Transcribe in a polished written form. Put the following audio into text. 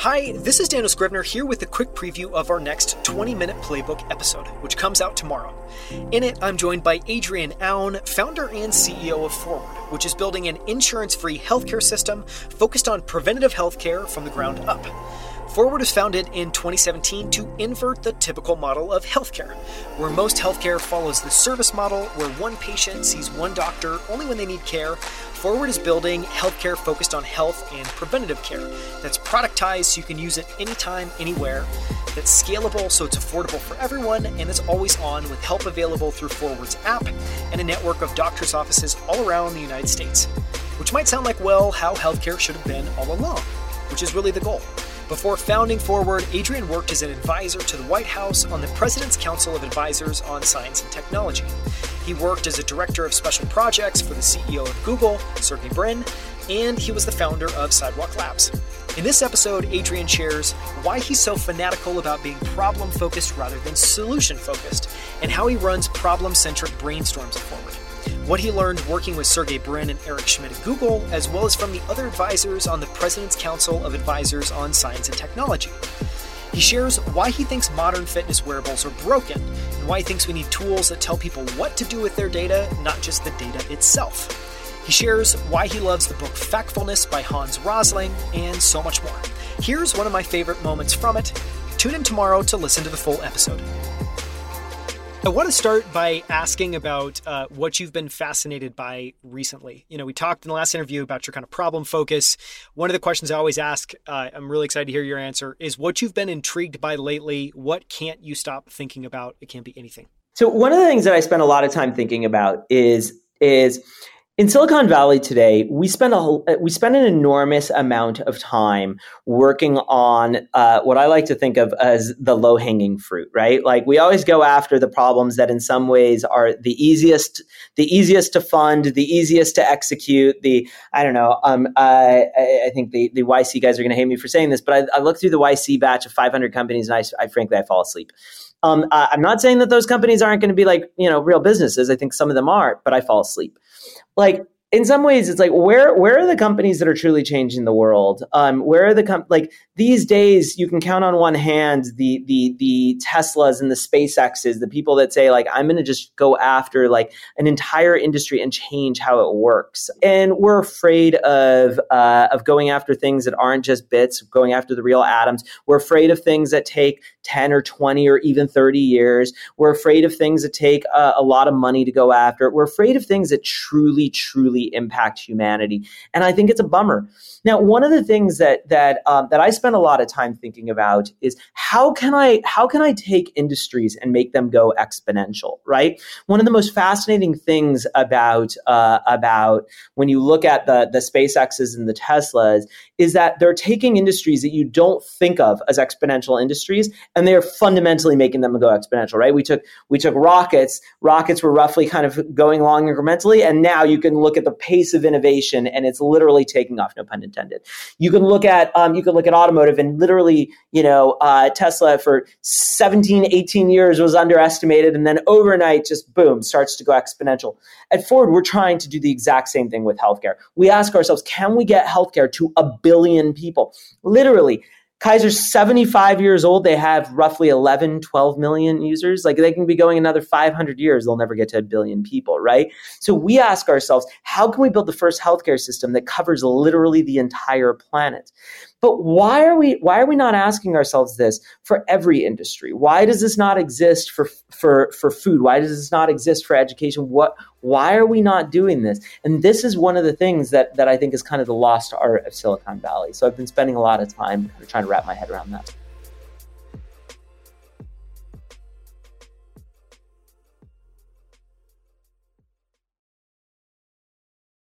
Hi, this is Daniel Scrivener here with a quick preview of our next 20-minute playbook episode, which comes out tomorrow. In it, I'm joined by Adrian Aoun, founder and CEO of Forward, which is building an insurance-free healthcare system focused on preventative healthcare from the ground up. Forward was founded in 2017 to invert the typical model of healthcare, where most healthcare follows the service model where one patient sees one doctor only when they need care. Forward is building healthcare focused on health and preventative care that's productized so you can use it anytime, anywhere, that's scalable so it's affordable for everyone, and is always on with help available through Forward's app and a network of doctors' offices all around the United States. Which might sound like, well, how healthcare should have been all along, which is really the goal. Before founding Forward, Adrian worked as an advisor to the White House on the President's Council of Advisors on Science and Technology. He worked as a director of special projects for the CEO of Google, Sergey Brin, and he was the founder of Sidewalk Labs. In this episode, Adrian shares why he's so fanatical about being problem-focused rather than solution-focused, and how he runs problem-centric brainstorms at Forward. What he learned working with Sergey Brin and Eric Schmidt at Google, as well as from the other advisors on the President's Council of Advisors on Science and Technology. He shares why he thinks modern fitness wearables are broken, and why he thinks we need tools that tell people what to do with their data, not just the data itself. He shares why he loves the book Factfulness by Hans Rosling, and so much more. Here's one of my favorite moments from it. Tune in tomorrow to listen to the full episode. I want to start by asking about what you've been fascinated by recently. You know, we talked in the last interview about your kind of problem focus. One of the questions I always ask, I'm really excited to hear your answer, is what you've been intrigued by lately. What can't you stop thinking about? It can't be anything. So one of the things that I spend a lot of time thinking about is in Silicon Valley today, we spend an enormous amount of time working on what I like to think of as the low-hanging fruit, right? Like we always go after the problems that in some ways are the easiest to fund, the easiest to execute. I think the YC guys are going to hate me for saying this, but I look through the YC batch of 500 companies and I frankly fall asleep. I'm not saying that those companies aren't going to be like, real businesses. I think some of them are, but I fall asleep. Like in some ways, it's like where are the companies that are truly changing the world? Where are the these days? You can count on one hand the Teslas and the SpaceXs, the people that say like I'm going to just go after like an entire industry and change how it works. And we're afraid of going after things that aren't just bits, going after the real atoms. We're afraid of things that take 10 or 20 or even 30 years. We're afraid of things that take a lot of money to go after. We're afraid of things that truly impact humanity. And I think it's a bummer. Now, one of the things that I spend a lot of time thinking about is how can I take industries and make them go exponential, right? One of the most fascinating things about when you look at the SpaceXs and the Teslas is that they're taking industries that you don't think of as exponential industries, and they're fundamentally making them go exponential, right? We took rockets. Rockets were roughly kind of going along incrementally, and now you can look at the pace of innovation, and it's literally taking off. No pun intended. You can look at automotive, and literally, Tesla for 17, 18 years was underestimated, and then overnight, just boom, starts to go exponential. At Ford, we're trying to do the exact same thing with healthcare. We ask ourselves, can we get healthcare to 1 billion people? Literally. Kaiser's 75 years old. They have roughly 11, 12 million users. Like they can be going another 500 years. They'll never get to 1 billion people, right? So we ask ourselves, how can we build the first healthcare system that covers literally the entire planet? But why are we not asking ourselves this for every industry? Why does this not exist for food? Why does this not exist for education? Why are we not doing this? And this is one of the things that I think is kind of the lost art of Silicon Valley. So I've been spending a lot of time trying to wrap my head around that.